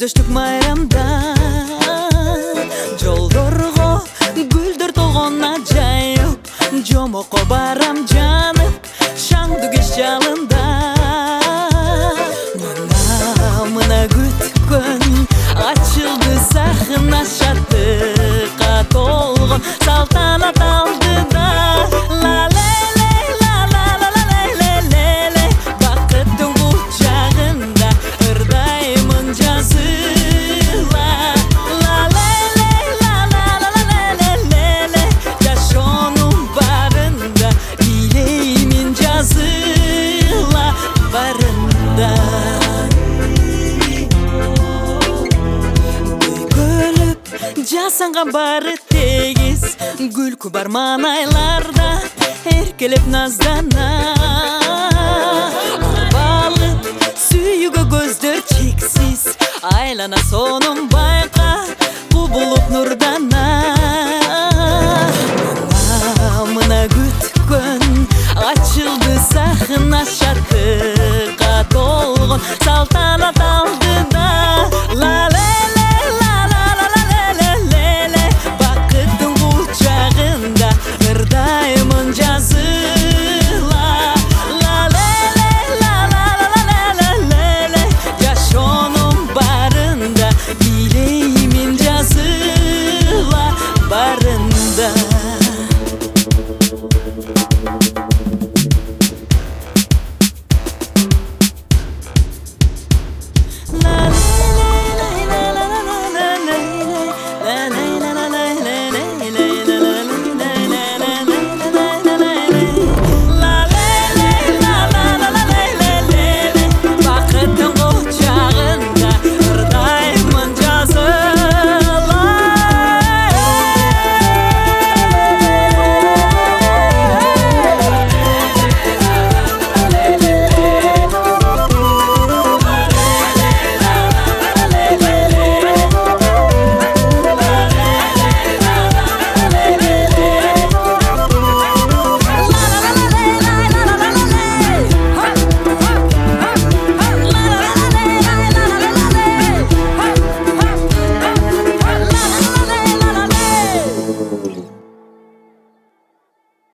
Көздөштүк майрамда жолдорго гүлдөр толгон ажайып, жомокко барам жанып шаңдуу кеш жалында. Мына күткөн ачылды сахна, шаттыкка толгон салтанат алдыда. Бакыттын кучагында ырдаймын жазыла. Жашоонун барында бийлеймин жазыла барында. Жасанган бары тегиз, күлкү бар маанайларда, эркелеп наздана. Арбалып сүйүүгө көздөр чексиз, айлана сонун байка кубулуп нурдана. Мына күткөн ачылды сахна, шаттыкка толгон салтанат алдыда. Ырдаймын жазыла. Жашоонун барында бийлеймин жазыла барында.